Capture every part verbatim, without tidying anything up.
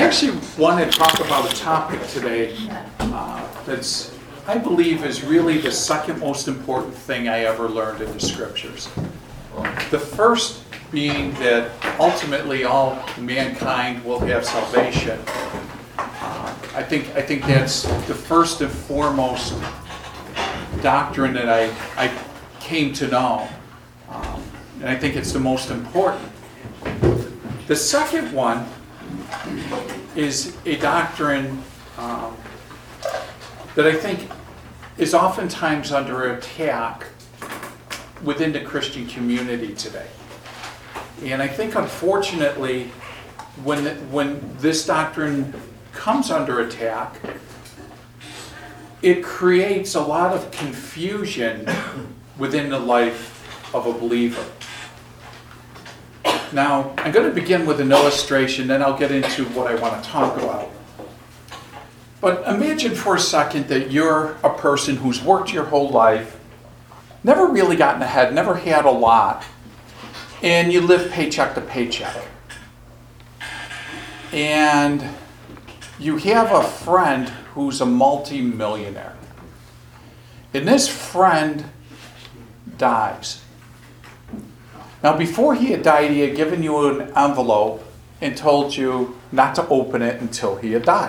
actually want to talk about a topic today uh, that's, I believe, is really the second most important thing I ever learned in the Scriptures. The first being that ultimately all mankind will have salvation. Uh, I think I think that's the first and foremost doctrine that I, I came to know. Um, and I think it's the most important. The second one is a doctrine um, that I think is oftentimes under attack within the Christian community today. And I think, unfortunately, when the, when this doctrine comes under attack, it creates a lot of confusion within the life of a believer. Now, I'm going to begin with an illustration, then I'll get into what I want to talk about. But imagine for a second that you're a person who's worked your whole life, never really gotten ahead, never had a lot, and you live paycheck to paycheck. And you have a friend who's a multi-millionaire. And this friend dies. Now, before he had died, he had given you an envelope and told you not to open it until he had died.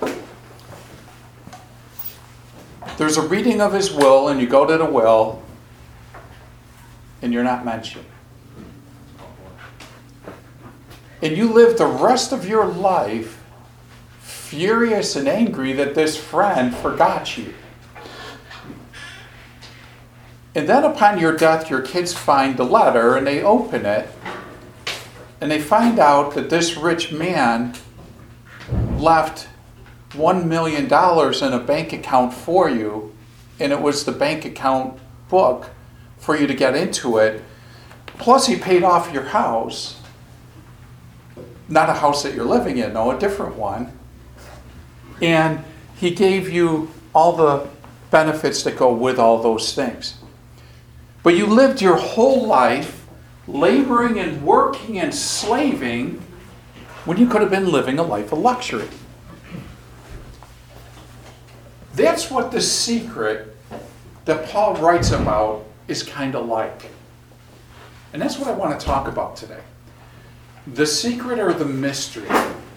There's a reading of his will, and you go to the will, and you're not mentioned. And you live the rest of your life furious and angry that this friend forgot you. And then upon your death, your kids find the letter and they open it and they find out that this rich man left one million dollars in a bank account for you, and it was the bank account book for you to get into it. Plus he paid off your house. Not a house that you're living in, no, a different one. And he gave you all the benefits that go with all those things. But you lived your whole life laboring and working and slaving when you could have been living a life of luxury. That's what the secret that Paul writes about is kind of like. And that's what I want to talk about today. The secret or the mystery.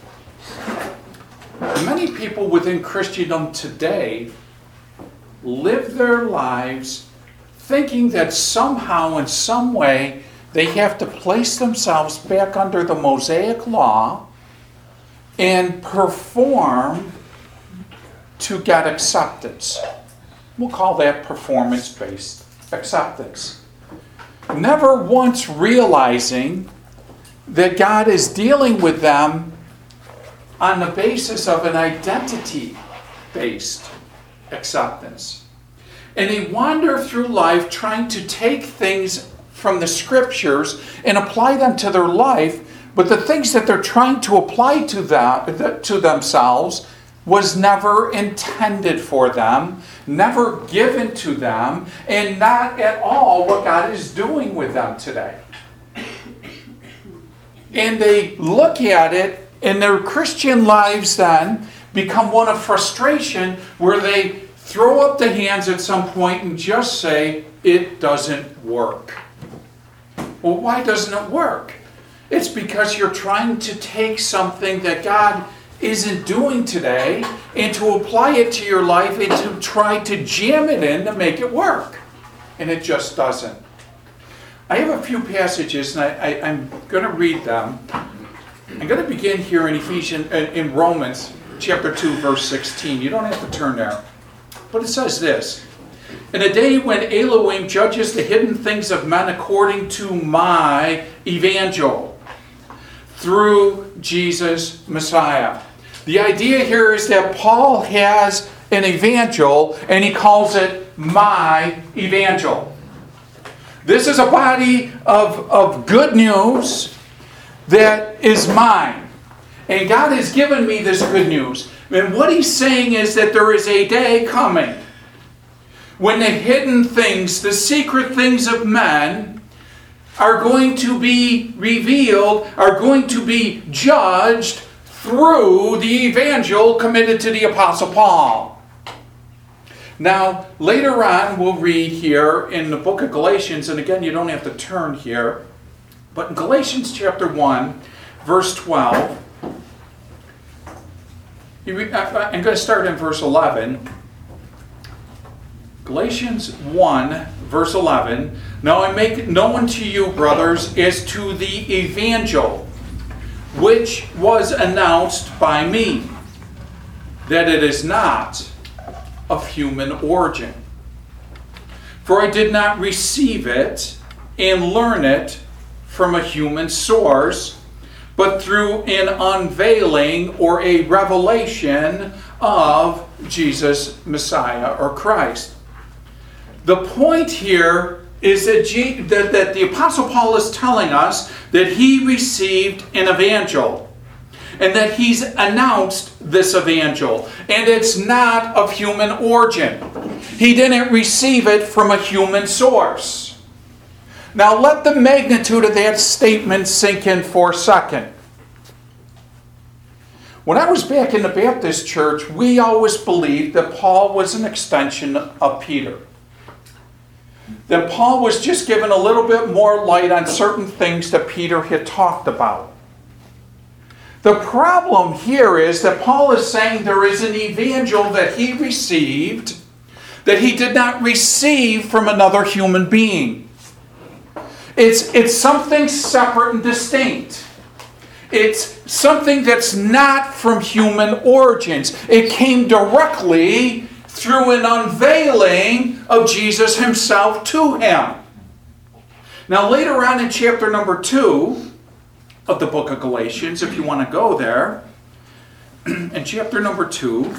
Many people within Christendom today live their lives thinking that somehow, in some way, they have to place themselves back under the Mosaic law and perform to get acceptance. We'll call that performance-based acceptance. Never once realizing that God is dealing with them on the basis of an identity-based acceptance. And they wander through life trying to take things from the Scriptures and apply them to their life, but the things that they're trying to apply to them, to themselves was never intended for them, never given to them, and not at all what God is doing with them today. And they look at it, and their Christian lives then become one of frustration, where they throw up the hands at some point and just say, it doesn't work. Well, why doesn't it work? It's because you're trying to take something that God isn't doing today and to apply it to your life and to try to jam it in to make it work. And it just doesn't. I have a few passages, and I, I, I'm going to read them. I'm going to begin here in Ephesians, in Romans chapter two, verse sixteen. You don't have to turn there. But it says this: in a day when Elohim judges the hidden things of men according to my evangel, through Jesus Messiah. The idea here is that Paul has an evangel, and he calls it my evangel. This is a body of, of good news that is mine. And God has given me this good news. And what he's saying is that there is a day coming when the hidden things, the secret things of men, are going to be revealed, are going to be judged through the evangel committed to the Apostle Paul. Now, later on, we'll read here in the book of Galatians, and again, you don't have to turn here, but in Galatians chapter one, verse twelve, I'm going to start in verse eleven. Galatians one, verse eleven. Now I make known to you, brothers, as to the evangel, which was announced by me, that it is not of human origin. For I did not receive it and learn it from a human source, but through an unveiling or a revelation of Jesus Messiah or Christ. The point here is that, G, that, that the Apostle Paul is telling us that he received an evangel and that he's announced this evangel, and it's not of human origin. He didn't receive it from a human source. Now let the magnitude of that statement sink in for a second. When I was back in the Baptist church, we always believed that Paul was an extension of Peter. That Paul was just given a little bit more light on certain things that Peter had talked about. The problem here is that Paul is saying there is an evangel that he received that he did not receive from another human being. It's, it's something separate and distinct. It's something that's not from human origins. It came directly through an unveiling of Jesus himself to him. Now later on in chapter number two of the book of Galatians, if you want to go there, in chapter number two,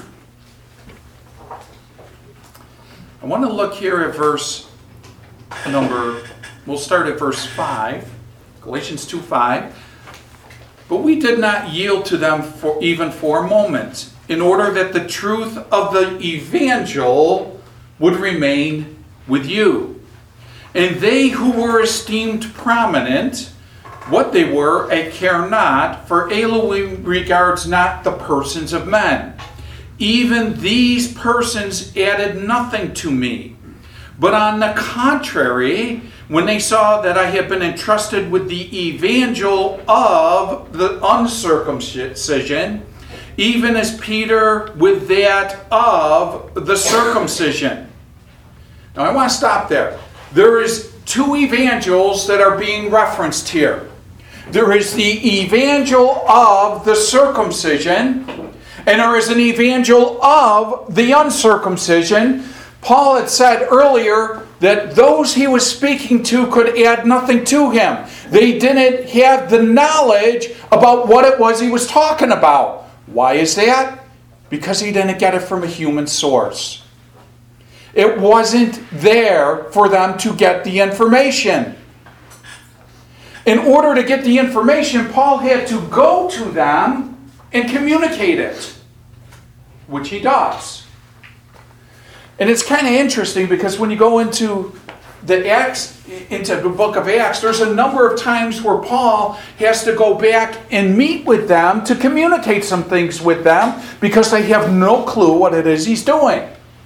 I want to look here at verse number, we'll start at verse five, Galatians two five. But we did not yield to them for even for a moment, in order that the truth of the evangel would remain with you. And they who were esteemed prominent, what they were, I care not, for Elohim regards not the persons of men. Even these persons added nothing to me. But on the contrary, when they saw that I had been entrusted with the evangel of the uncircumcision, even as Peter with that of the circumcision. Now I want to stop there. There is two evangels that are being referenced here. There is the evangel of the circumcision, and there is an evangel of the uncircumcision. Paul had said earlier that those he was speaking to could add nothing to him. They didn't have the knowledge about what it was he was talking about. Why is that? Because he didn't get it from a human source. It wasn't there for them to get the information. In order to get the information, Paul had to go to them and communicate it, which he does. And it's kind of interesting because when you go into the Acts, into the book of Acts, there's a number of times where Paul has to go back and meet with them to communicate some things with them because they have no clue what it is he's doing.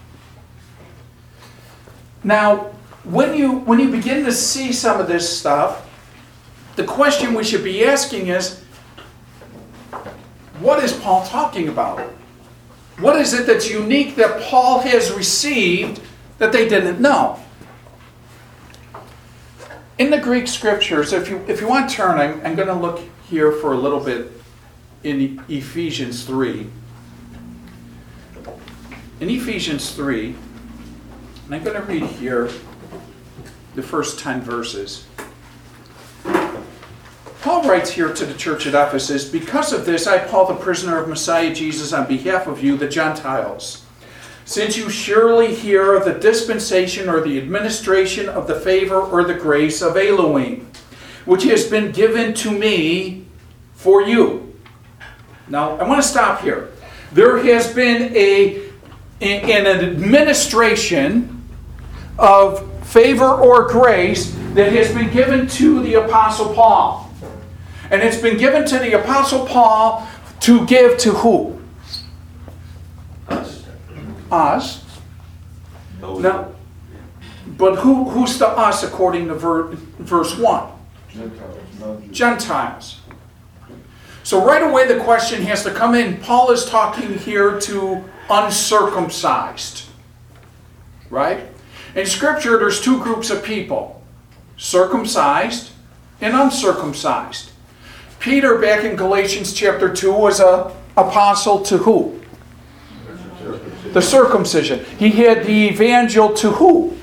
Now, when you when you begin to see some of this stuff, the question we should be asking is, what is Paul talking about? What is it that's unique that Paul has received that they didn't know? In the Greek scriptures, if you if you want to turn, I'm, I'm going to look here for a little bit in Ephesians three. In Ephesians three, and I'm going to read here the first ten verses. Paul writes here to the church at Ephesus, "Because of this, I, Paul, the prisoner of Messiah Jesus, on behalf of you, the Gentiles, since you surely hear of the dispensation or the administration of the favor or the grace of Elohim, which has been given to me for you." Now, I want to stop here. There has been a, an administration of favor or grace that has been given to the Apostle Paul. And it's been given to the Apostle Paul To give to who? Us. Us. Those Now, but who, who's the us according to ver, verse one? Gentiles, not Jews. Gentiles. So right away the question has to come in. Paul is talking here to uncircumcised. Right? In Scripture there's two groups of people. Circumcised and uncircumcised. Peter, back in Galatians chapter two, was an apostle to who? The circumcision. He had the evangel to who?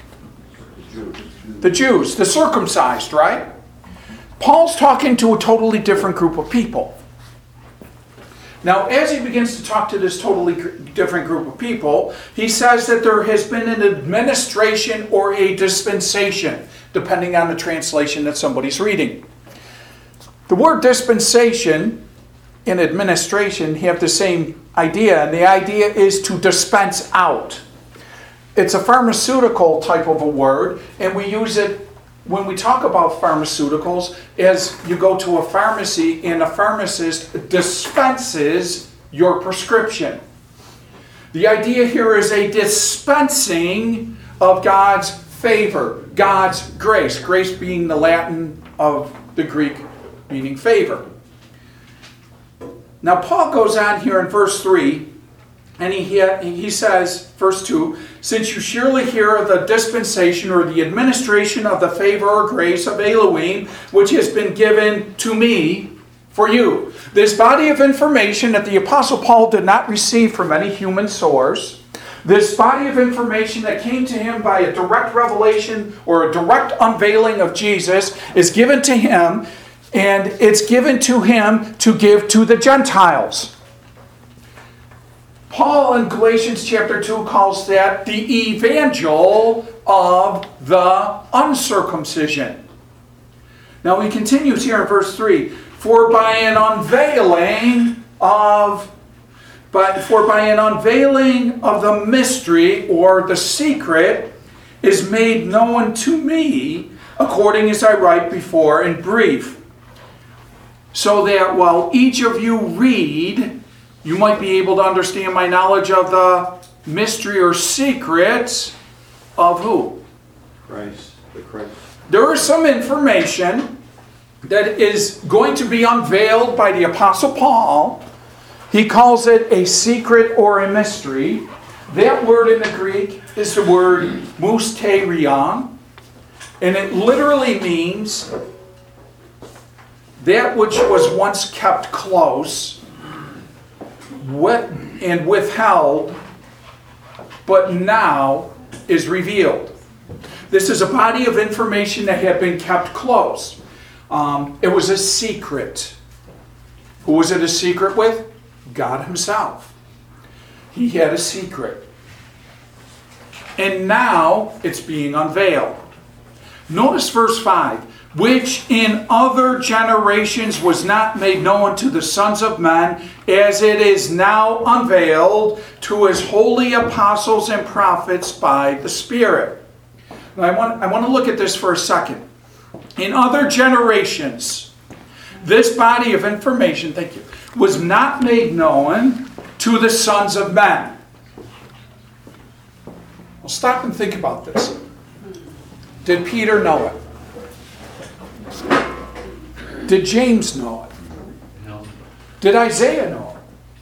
The Jews. The circumcised, right? Paul's talking to a totally different group of people. Now, as he begins to talk to this totally different group of people, he says that there has been an administration or a dispensation, depending on the translation that somebody's reading. The word dispensation and administration have the same idea, and the idea is to dispense out. It's a pharmaceutical type of a word, and we use it when we talk about pharmaceuticals as you go to a pharmacy and a pharmacist dispenses your prescription. The idea here is a dispensing of God's favor, God's grace. Grace being the Latin of the Greek meaning favor. Now Paul goes on here in verse three, and he, he says, verse two, since you surely hear of the dispensation or the administration of the favor or grace of Elohim, which has been given to me for you. This body of information that the Apostle Paul did not receive from any human source, this body of information that came to him by a direct revelation or a direct unveiling of Jesus is given to him, and it's given to him to give to the Gentiles. Paul in Galatians chapter two calls that the evangel of the uncircumcision. Now he continues here in verse three. For by an unveiling of but for by an unveiling of the mystery or the secret is made known to me, according as I write before in brief. So that while each of you read, you might be able to understand my knowledge of the mystery or secrets of who? Christ, the Christ. There is some information that is going to be unveiled by the Apostle Paul. He calls it a secret or a mystery. That word in the Greek is the word mysterion, and it literally means that which was once kept close and withheld, but now is revealed. This is a body of information that had been kept close. Um, it was a secret. Who was it a secret with? God himself. He had a secret. And now it's being unveiled. Notice verse five. Which in other generations was not made known to the sons of men, as it is now unveiled to his holy apostles and prophets by the Spirit. Now I want, I want to look at this for a second. In other generations, this body of information, thank you, was not made known to the sons of men. Well, stop and think about this. Did Peter know it? Did James know it? No. Did Isaiah know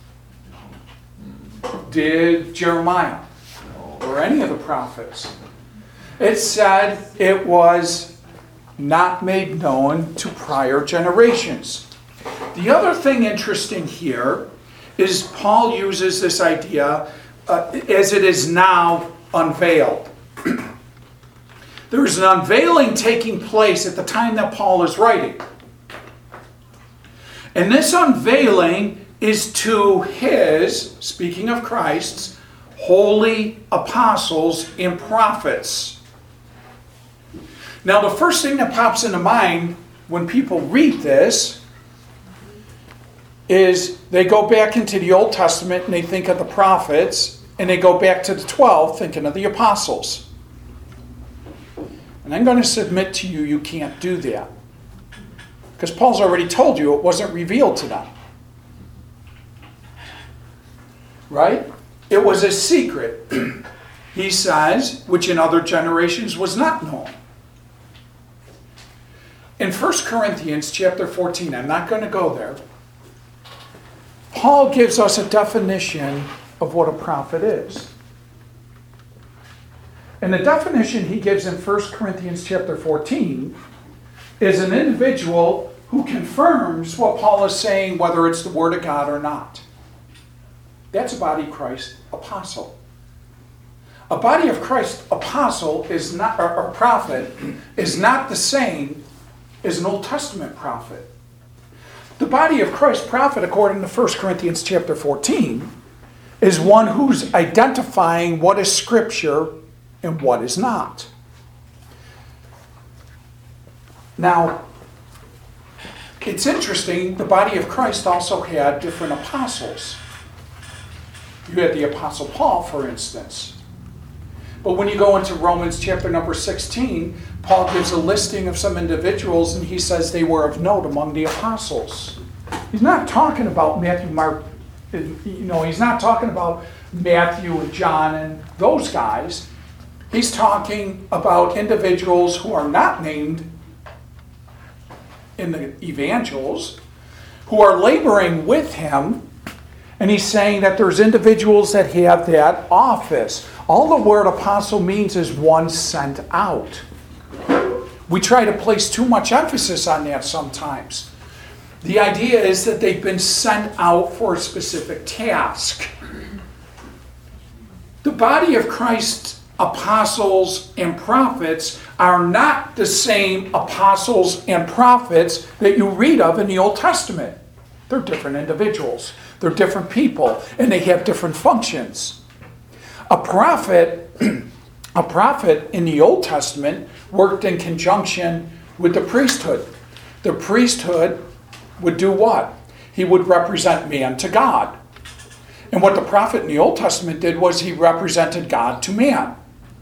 it? Did Jeremiah or any of the prophets? It said it was not made known to prior generations. The other thing interesting here is Paul uses this idea uh, as it is now unveiled. There is an unveiling taking place at the time that Paul is writing. And this unveiling is to his, speaking of Christ's, holy apostles and prophets. Now, the first thing that pops into mind when people read this is they go back into the Old Testament and they think of the prophets, and they go back to the twelve thinking of the apostles. And I'm going to submit to you, you can't do that. Because Paul's already told you it wasn't revealed to them. right? It was a secret, he says, which in other generations was not known. In First Corinthians chapter fourteen, I'm not going to go there, Paul gives us a definition of what a prophet is. And the definition he gives in First Corinthians chapter fourteen is an individual who confirms what Paul is saying, whether it's the Word of God or not. That's a body of Christ apostle. A body of Christ apostle is not, or, or prophet is not the same as an Old Testament prophet. The body of Christ prophet, according to First Corinthians chapter fourteen, is one who's identifying what is Scripture and what is not. Now, it's interesting, the body of Christ also had different apostles. You had the Apostle Paul, for instance. But when you go into Romans chapter number sixteen, Paul gives a listing of some individuals and he says they were of note among the apostles. He's not talking about Matthew, Mark, you know, he's not talking about Matthew and John and those guys. He's talking about individuals who are not named in the evangels, who are laboring with him. And he's saying that there's individuals that have that office. All the word apostle means is one sent out. We try to place too much emphasis on that sometimes. The idea is that they've been sent out for a specific task. The body of Christ, apostles and prophets, are not the same apostles and prophets that you read of in the Old Testament. They're different individuals. They're different people, and they have different functions. A prophet, a prophet in the Old Testament worked in conjunction with the priesthood. The priesthood would do what? He would represent man to God. And what the prophet in the Old Testament did was he represented God to man.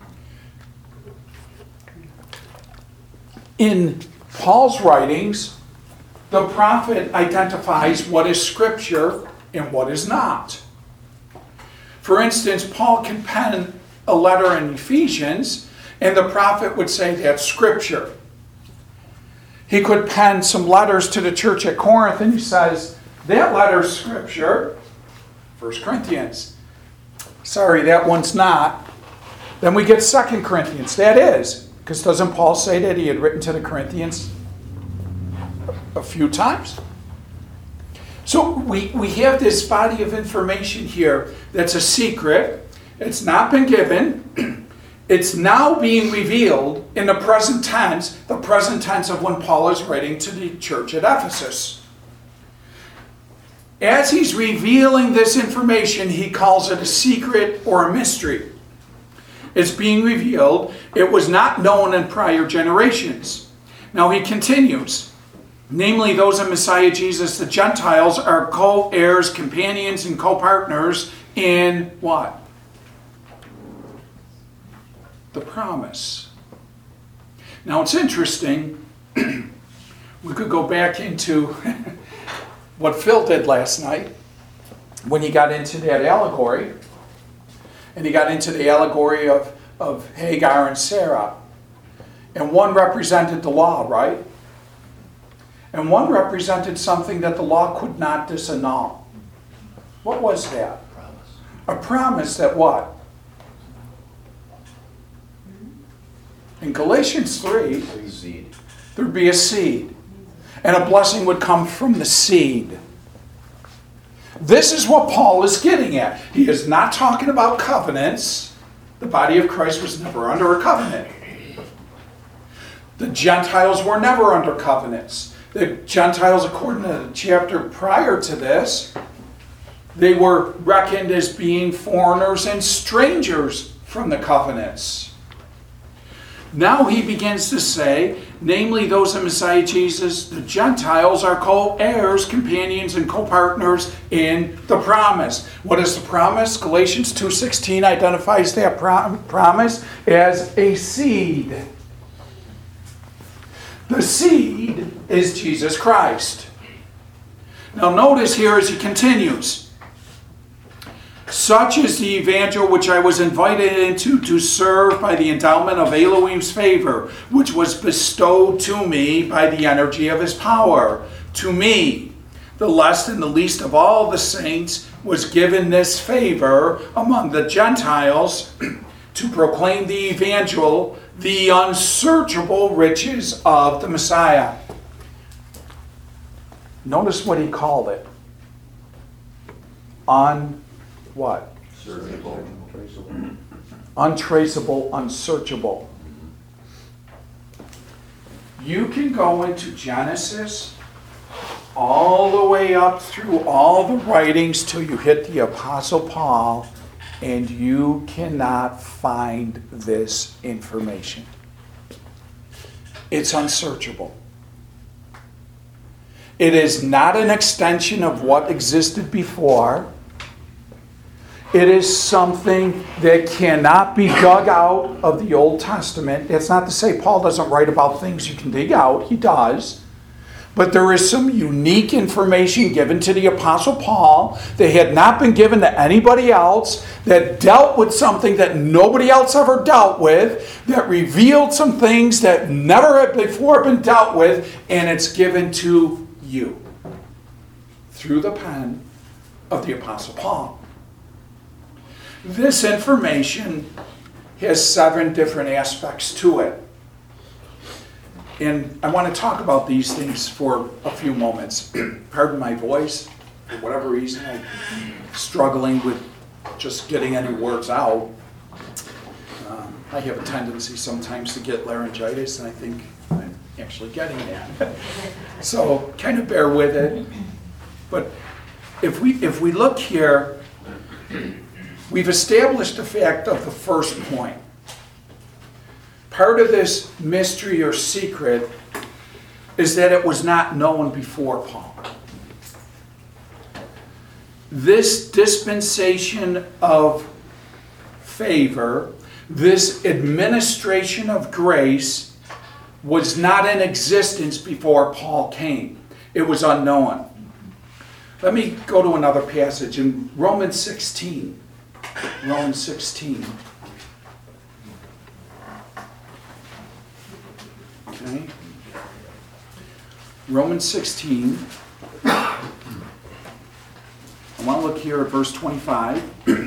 In Paul's writings, the prophet identifies what is Scripture and what is not. For instance, Paul can pen a letter in Ephesians, and the prophet would say that's Scripture. He could pen some letters to the church at Corinth, and he says, that letter's Scripture, First Corinthians. Sorry, that one's not. Then we get Second Corinthians. That is. Because doesn't Paul say that he had written to the Corinthians a few times? So we, we have this body of information here that's a secret. It's not been given. It's now being revealed in the present tense, the present tense of when Paul is writing to the church at Ephesus. As he's revealing this information, he calls it a secret or a mystery. It's being revealed. It was not known in prior generations. Now he continues. Namely, those of Messiah Jesus, the Gentiles, are co-heirs, companions, and co-partners in what? The promise. Now it's interesting. We could go back into what Phil did last night when he got into that allegory. And he got into the allegory of, of Hagar and Sarah. And one represented the law, right? And one represented something that the law could not disannul. What was that? Promise. A promise that what? In Galatians three, Seed. there'd be a seed. And a blessing would come from the seed. This is what Paul is getting at. He is not talking about covenants. The body of Christ was never under a covenant. The Gentiles were never under covenants. The Gentiles, according to the chapter prior to this, they were reckoned as being foreigners and strangers from the covenants. Now he begins to say, namely those of Messiah Jesus, the Gentiles are co-heirs, companions, and co-partners in the promise. What is the promise? Galatians two sixteen identifies that prom- promise as a seed. The seed is Jesus Christ. Now notice here as he continues. Such is the evangel which I was invited into to serve by the endowment of Elohim's favor, which was bestowed to me by the energy of his power. To me, the less and the least of all the saints, was given this favor among the Gentiles to proclaim the evangel, the unsearchable riches of the Messiah. Notice what he called it. Un what? Searchable. Untraceable, unsearchable. You can go into Genesis all the way up through all the writings till you hit the Apostle Paul, and you cannot find this information. It's unsearchable. It is not an extension of what existed before. It is something that cannot be dug out of the Old Testament. It's not to say Paul doesn't write about things you can dig out. He does. But there is some unique information given to the Apostle Paul that had not been given to anybody else, that dealt with something that nobody else ever dealt with, that revealed some things that never had before been dealt with, and it's given to you through the pen of the Apostle Paul. This information has seven different aspects to it. And I want to talk about these things for a few moments. Pardon my voice. For whatever reason, I'm struggling with just getting any words out. Um, I have a tendency sometimes to get laryngitis, and I think I'm actually getting that. So kind of bear with it. But if we if we look here, we've established the fact of the first point. Part of this mystery or secret is that it was not known before Paul. This dispensation of favor, this administration of grace, was not in existence before Paul came. It was unknown. Let me go to another passage in Romans sixteen. Romans sixteen. Okay. Romans sixteen. I want to look here at verse twenty-five.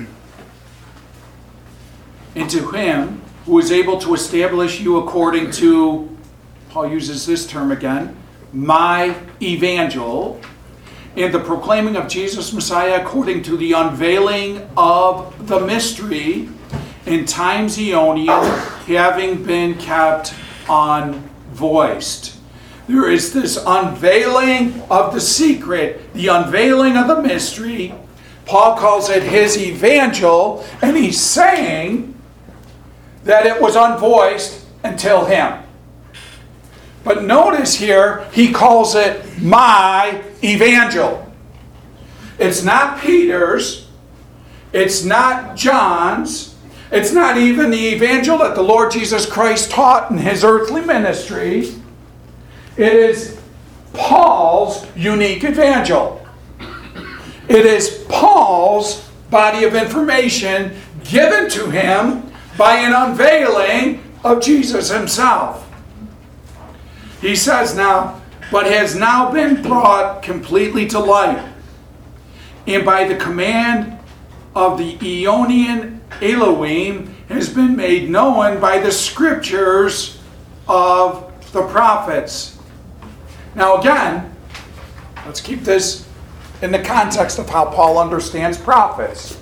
And to him who is able to establish you according to, Paul uses this term again, my evangel, and the proclaiming of Jesus Messiah according to the unveiling of the mystery in times aeonian, having been kept unvoiced. There is this unveiling of the secret, the unveiling of the mystery. Paul calls it his evangel, and he's saying that it was unvoiced until him. But notice here, he calls it my evangel. It's not Peter's. It's not John's. It's not even the evangel that the Lord Jesus Christ taught in his earthly ministry. It is Paul's unique evangel. It is Paul's body of information given to him by an unveiling of Jesus himself. He says now, but has now been brought completely to light, and by the command of the Aeonian Elohim has been made known by the scriptures of the prophets. Now again, let's keep this in the context of how Paul understands prophets.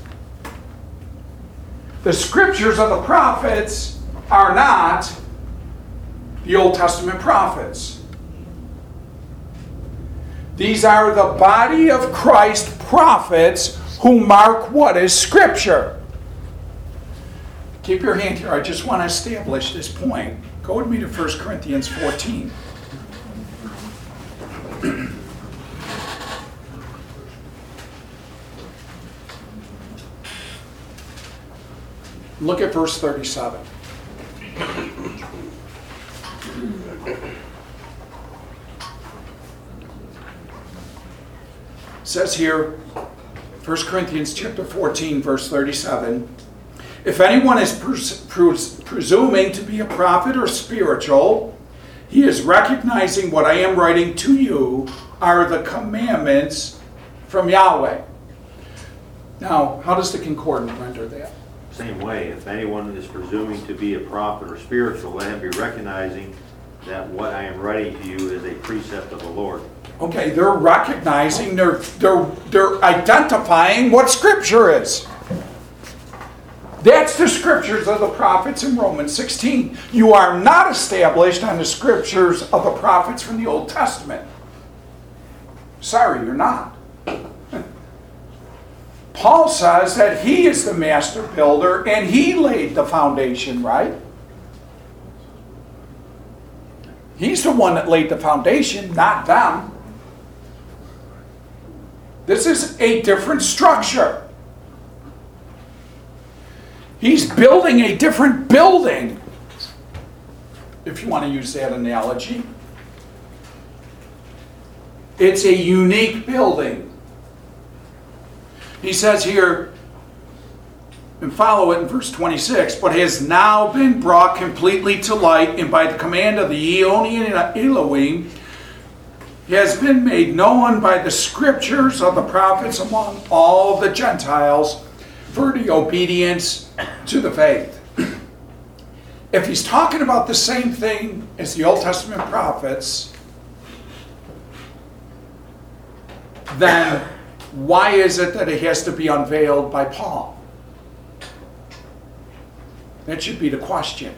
The scriptures of the prophets are not the Old Testament prophets. These are the body of Christ prophets who mark what is Scripture. Keep your hand here. I just want to establish this point. Go with me to First Corinthians fourteen. Look at verse thirty-seven. It says here, First Corinthians chapter fourteen, verse thirty-seven. If anyone is pres- pres- presuming to be a prophet or spiritual, he is recognizing what I am writing to you are the commandments from Yahweh. Now, how does the concordant render that? Same way, if anyone is presuming to be a prophet or spiritual, let him be recognizing that what I am writing to you is a precept of the Lord. Okay, they're recognizing, they're, they're, they're identifying what Scripture is. That's the Scriptures of the prophets in Romans sixteen. You are not established on the Scriptures of the prophets from the Old Testament. Sorry, you're not. Paul says that he is the master builder and he laid the foundation, right? He's the one that laid the foundation, not them. This is a different structure. He's building a different building, if you want to use that analogy. It's a unique building. He says here, and follow it in verse twenty-six, but has now been brought completely to light, and by the command of the Eonian Elohim, has been made known by the Scriptures of the prophets among all the Gentiles for the obedience to the faith. If he's talking about the same thing as the Old Testament prophets, then why is it that it has to be unveiled by Paul? That should be the question.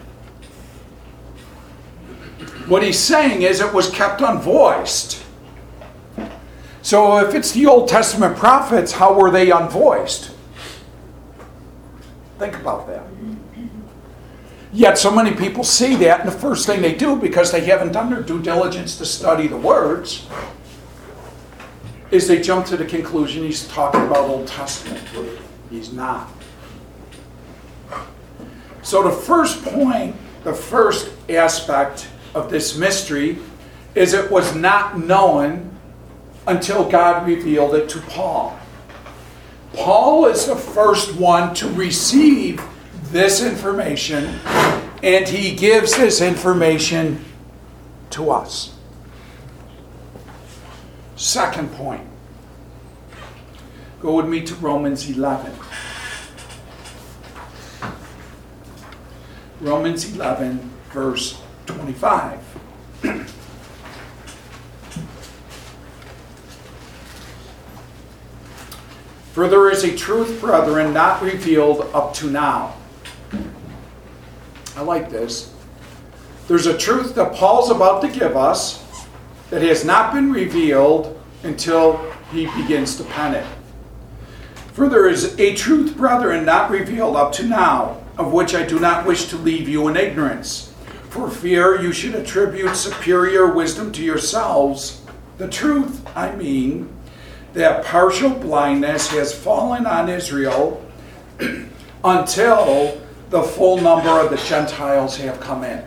What he's saying is it was kept unvoiced. So if it's the Old Testament prophets, how were they unvoiced? Think about that. Yet so many people see that, and the first thing they do, because they haven't done their due diligence to study the words, is they jump to the conclusion he's talking about Old Testament. He's not. So the first point, the first aspect of this mystery is it was not known until God revealed it to Paul. Paul is the first one to receive this information, and he gives this information to us. Second point. Go with me to Romans eleven. Romans eleven, verse twenty-five. For there is a truth, brethren, not revealed up to now. I like this. There's a truth that Paul's about to give us that has not been revealed until he begins to pen it. For there is a truth, brethren, not revealed up to now, of which I do not wish to leave you in ignorance. For fear you should attribute superior wisdom to yourselves. The truth, I mean, that partial blindness has fallen on Israel until the full number of the Gentiles have come in.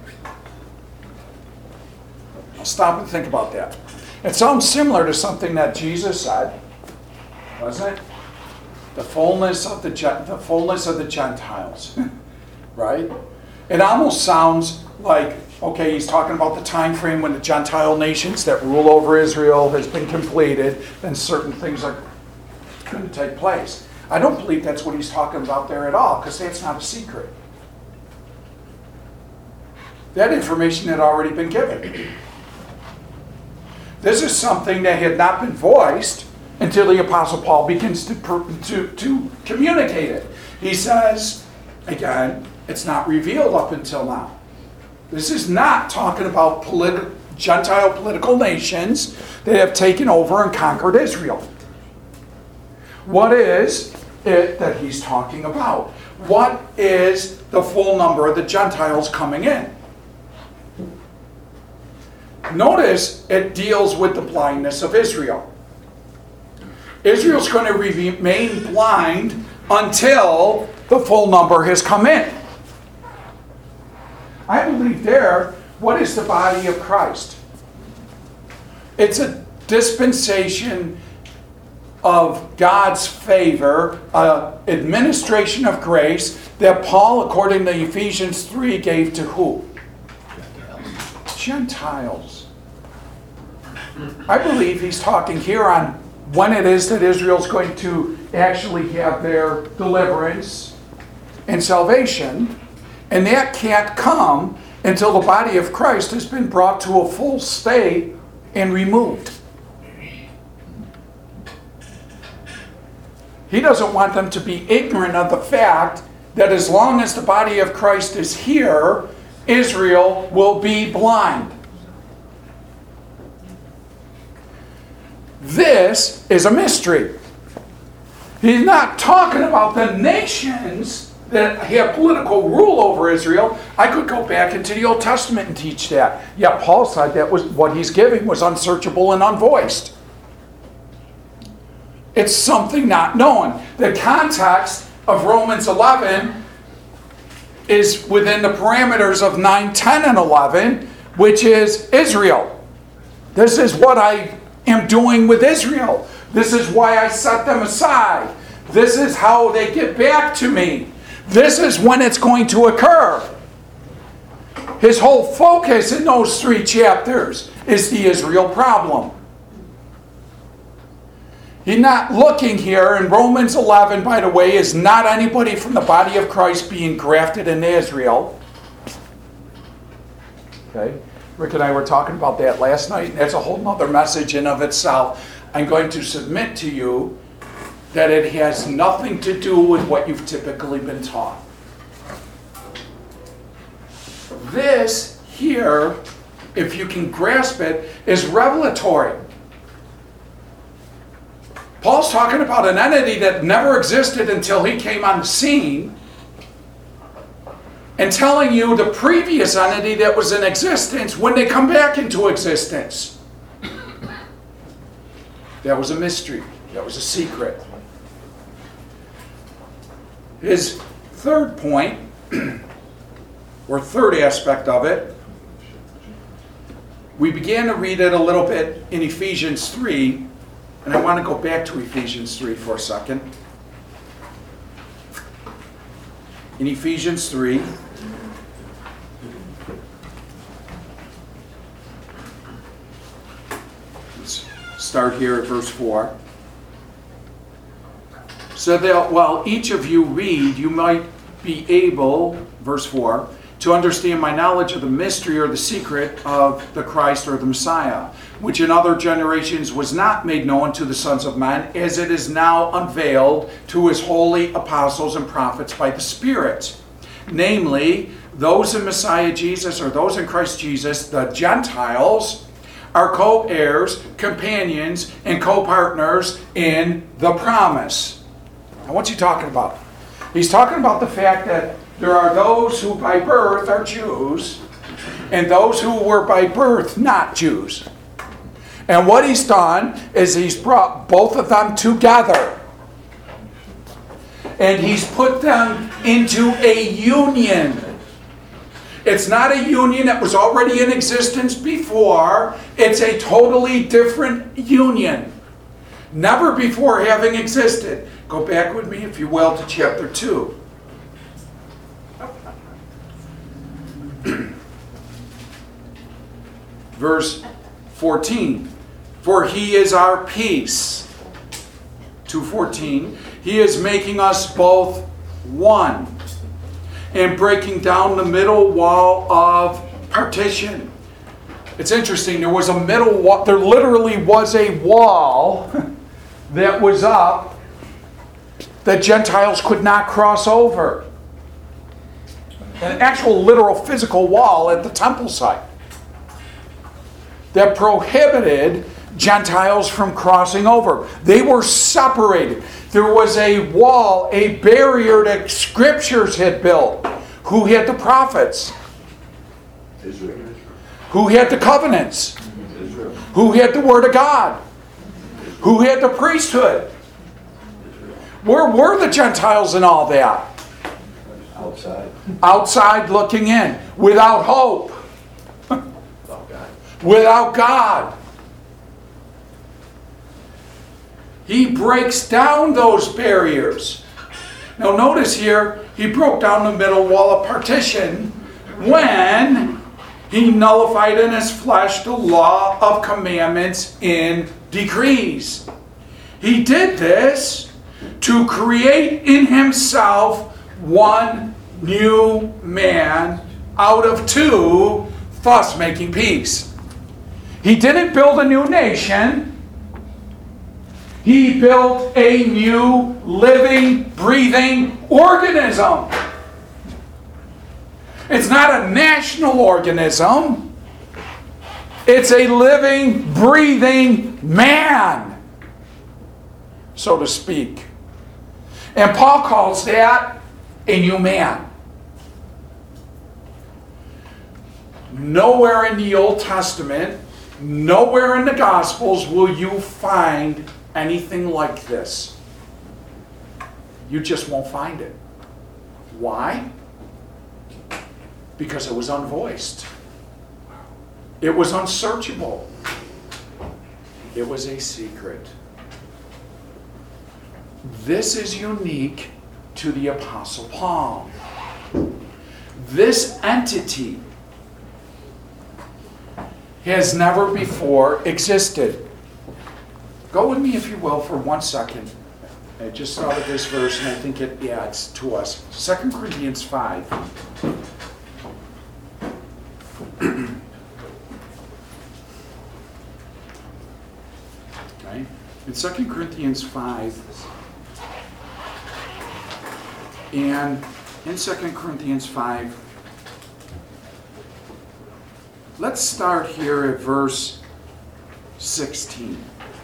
I'll stop and think about that. It sounds similar to something that Jesus said, doesn't it? The fullness of the the fullness of the Gentiles, right? It almost sounds like, okay, he's talking about the time frame when the Gentile nations that rule over Israel has been completed, then certain things are going to take place. I don't believe that's what he's talking about there at all, because that's not a secret. That information had already been given. This is something that had not been voiced until the Apostle Paul begins to, to, to communicate it. He says, again, it's not revealed up until now. This is not talking about politi- Gentile political nations that have taken over and conquered Israel. What is it that he's talking about? What is the full number of the Gentiles coming in? Notice it deals with the blindness of Israel. Israel's going to remain blind until the full number has come in. I believe there, what is the body of Christ? It's a dispensation of God's favor, uh, administration of grace that Paul, according to Ephesians three, gave to who? Gentiles. I believe he's talking here on when it is that Israel's going to actually have their deliverance and salvation. And that can't come until the body of Christ has been brought to a full state and removed. He doesn't want them to be ignorant of the fact that as long as the body of Christ is here, Israel will be blind. This is a mystery. He's not talking about the nations that have political rule over Israel. I could go back into the Old Testament and teach that. Yeah, Paul said that was what he's giving was unsearchable and unvoiced. It's something not known. The context of Romans eleven is within the parameters of nine, ten, and eleven, which is Israel. This is what I am doing with Israel. This is why I set them aside. This is how they get back to me. This is when it's going to occur. His whole focus in those three chapters is the Israel problem. He's not looking here, in Romans eleven, by the way, is not anybody from the body of Christ being grafted into Israel. Okay? Rick and I were talking about that last night, and that's a whole other message in of itself. I'm going to submit to you that it has nothing to do with what you've typically been taught. This here, if you can grasp it, is revelatory. Paul's talking about an entity that never existed until he came on the scene, and telling you the previous entity that was in existence when they come back into existence. That was a mystery. That was a secret. His third point, or third aspect of it, we began to read it a little bit in Ephesians three, and I want to go back to Ephesians three for a second. In Ephesians three, let's start here at verse four. So that while each of you read, you might be able, verse four, to understand my knowledge of the mystery or the secret of the Christ or the Messiah, which in other generations was not made known to the sons of men, as it is now unveiled to his holy apostles and prophets by the Spirit. Namely, those in Messiah Jesus, or those in Christ Jesus, the Gentiles, are co-heirs, companions, and co-partners in the promise. Now, what's he talking about? He's talking about the fact that there are those who by birth are Jews, and those who were by birth not Jews. And what he's done is he's brought both of them together. And he's put them into a union. It's not a union that was already in existence before. It's a totally different union. Never before having existed. Go back with me, if you will, to chapter two. Verse fourteen. For he is our peace. two fourteen. He is making us both one, and breaking down the middle wall of partition. It's interesting, there was a middle wall, there literally was a wall that was up that Gentiles could not cross over. An actual literal physical wall at the temple site that prohibited Gentiles from crossing over. They were separated. There was a wall, a barrier that scriptures had built. Who had the prophets? Israel. Who had the covenants? Israel. Who had the word of God? Who had the priesthood? Where were the Gentiles in all that? Outside. Outside looking in. Without hope. Without God. Without God. He breaks down those barriers. Now notice here, he broke down the middle wall of partition when he nullified in his flesh the law of commandments in decrees. He did this to create in himself one new man out of two, thus making peace. He didn't build a new nation. He built a new living, breathing organism. It's not a national organism. It's a living, breathing man, so to speak. And Paul calls that a new man. Nowhere in the Old Testament, nowhere in the Gospels will you find anything like this. You just won't find it. Why? Because it was unvoiced. It was unsearchable. It was a secret. This is unique to the Apostle Paul. This entity has never before existed. Go with me, if you will, for one second. I just thought of this verse, and I think it adds to us. Second Corinthians five. Okay? In Second Corinthians five, and in Second Corinthians five, let's start here at verse sixteen.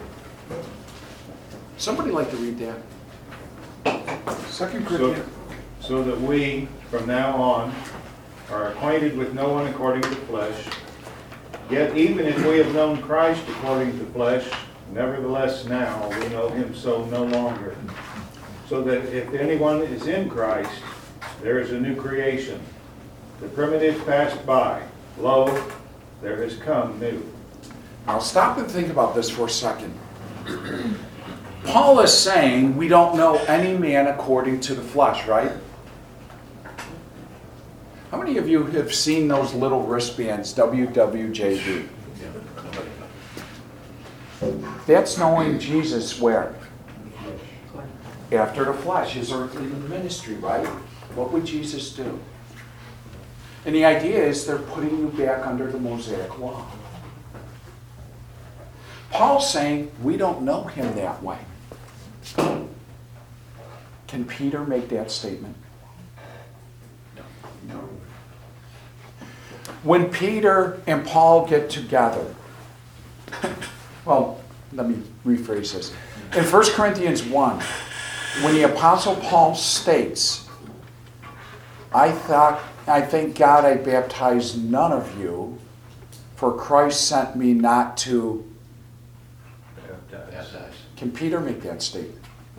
Somebody like to read that? Second So, Corinthians. so that we, from now on, are acquainted with no one according to flesh. Yet even if we have known Christ according to flesh, nevertheless now we know him so no longer. So that if anyone is in Christ, there is a new creation. The primitive passed by. Lo, there has come new. I'll stop and think about this for a second. Paul is saying we don't know any man according to the flesh, right? How many of you have seen those little wristbands, W W J D? That's knowing Jesus where? After the flesh, his earthly ministry, right? What would Jesus do? And the idea is they're putting you back under the Mosaic law. Paul's saying we don't know him that way. Can Peter make that statement? No. When Peter and Paul get together, well, let me rephrase this. In First Corinthians one, when the Apostle Paul states, I thought, I thank God I baptized none of you, for Christ sent me not to Baptized. Can Peter make that statement?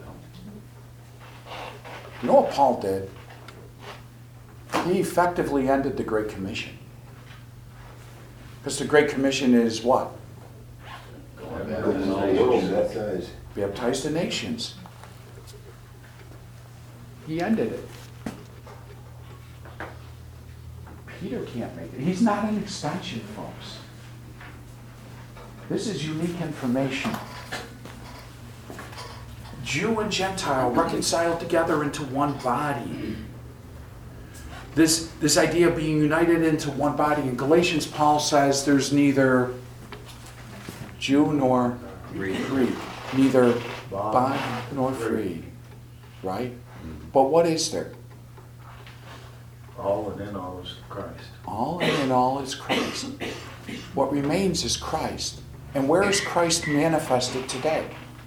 You know what Paul did? He effectively ended the Great Commission. Because the Great Commission is what? Baptized. Baptize the nations. He ended it. Peter can't make it. He's not an extension, folks. This is unique information. Jew and Gentile reconciled together into one body. This, this idea of being united into one body. In Galatians, Paul says there's neither Jew nor Greek, neither bond nor free. Right? But what is there? All and in all is Christ. All and in all is Christ. What remains is Christ. And where is Christ manifested today?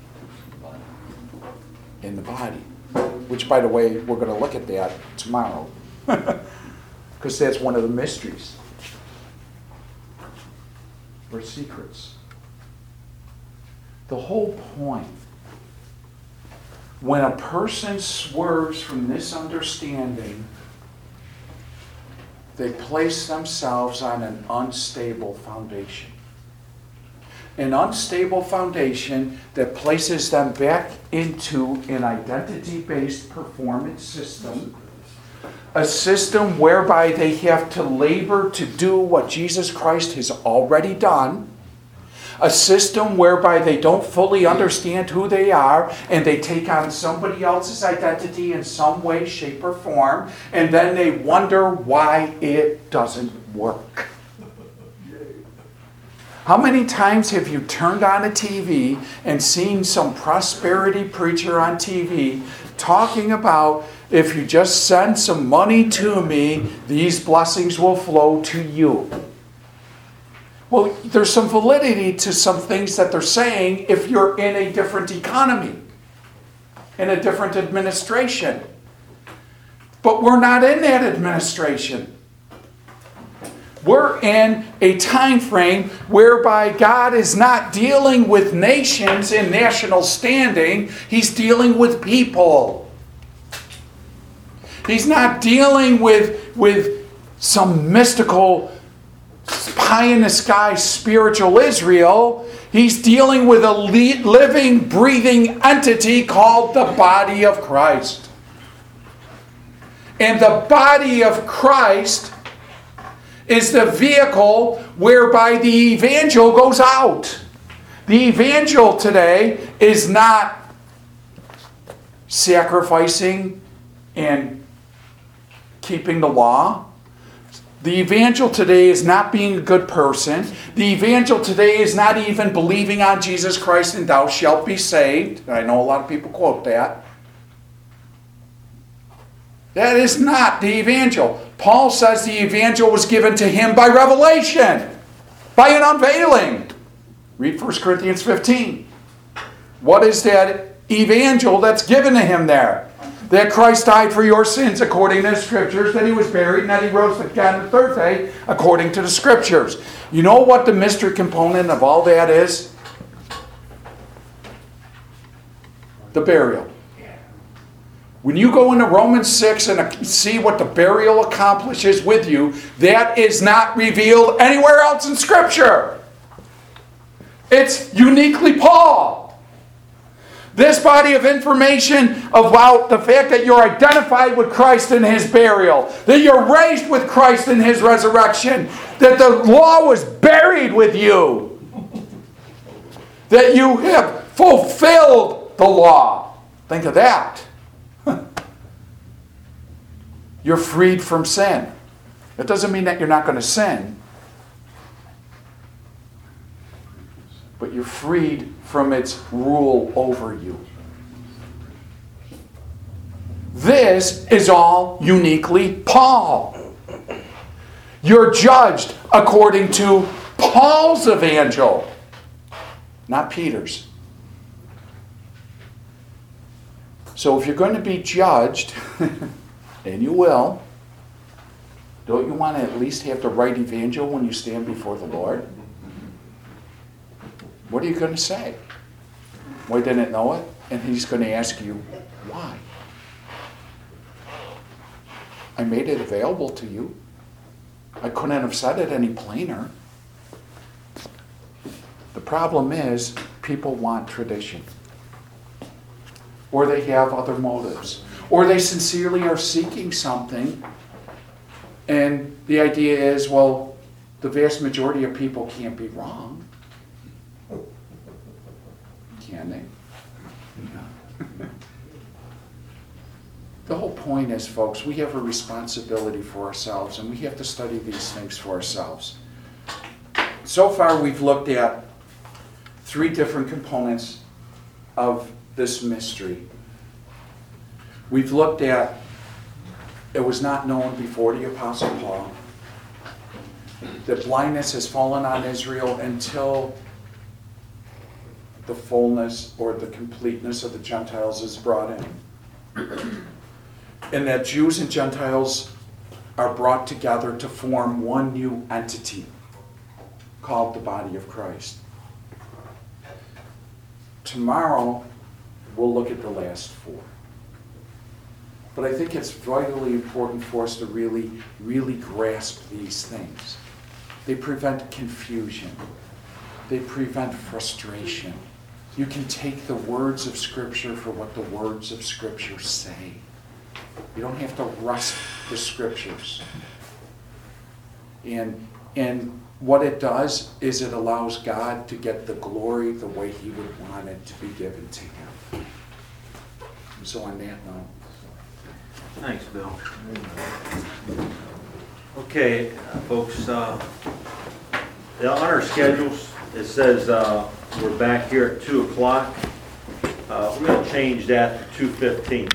In the body. Which, by the way, we're going to look at that tomorrow. Because that's one of the mysteries. Or secrets. The whole point, when a person swerves from this understanding, they place themselves on an unstable foundation. an unstable foundation that places them back into an identity-based performance system, a system whereby they have to labor to do what Jesus Christ has already done, a system whereby they don't fully understand who they are and they take on somebody else's identity in some way, shape, or form, and then they wonder why it doesn't work. How many times have you turned on a T V and seen some prosperity preacher on T V talking about, if you just send some money to me, these blessings will flow to you? Well, there's some validity to some things that they're saying if you're in a different economy, in a different administration. But we're not in that administration. We're in a time frame whereby God is not dealing with nations in national standing. He's dealing with people. He's not dealing with, with some mystical, pie-in-the-sky spiritual Israel. He's dealing with a living, breathing entity called the body of Christ. And the body of Christ is the vehicle whereby the evangel goes out. The evangel today is not sacrificing and keeping the law. The evangel today is not being a good person. The evangel today is not even believing on Jesus Christ and thou shalt be saved. I know a lot of people quote that. That is not the evangel. Paul says the evangel was given to him by revelation, by an unveiling. Read First Corinthians fifteen. What is that evangel that's given to him there? That Christ died for your sins according to the Scriptures, that He was buried, and that He rose again the third day according to the Scriptures. You know what the mystery component of all that is? The burial. When you go into Romans six and see what the burial accomplishes with you, that is not revealed anywhere else in Scripture. It's uniquely Paul. This body of information about the fact that you're identified with Christ in His burial, that you're raised with Christ in His resurrection, that the law was buried with you, that you have fulfilled the law. Think of that. You're freed from sin. That doesn't mean that you're not going to sin, but you're freed from its rule over you. This is all uniquely Paul. You're judged according to Paul's evangel, not Peter's. So if you're going to be judged, and you will, don't you want to at least have the right evangel when you stand before the Lord? What are you going to say? Well, I didn't know it. And He's going to ask you, why? I made it available to you. I couldn't have said it any plainer. The problem is, people want tradition. Or they have other motives. Or they sincerely are seeking something. And the idea is, well, the vast majority of people can't be wrong. Can they? No. The whole point is, folks, we have a responsibility for ourselves, and we have to study these things for ourselves. So far, we've looked at three different components of this mystery. We've looked at it was not known before the Apostle Paul. That blindness has fallen on Israel until the fullness or the completeness of the Gentiles is brought in. And that Jews and Gentiles are brought together to form one new entity called the body of Christ. Tomorrow, we'll look at the last four. But I think it's vitally important for us to really, really grasp these things. They prevent confusion. They prevent frustration. You can take the words of Scripture for what the words of Scripture say. You don't have to rust the Scriptures. And, and what it does is it allows God to get the glory the way He would want it to be given to Him. So on that note. Thanks, Bill. Okay, uh, folks, uh, on our schedules, it says uh, we're back here at two o'clock. Uh, We're going to change that to two fifteen.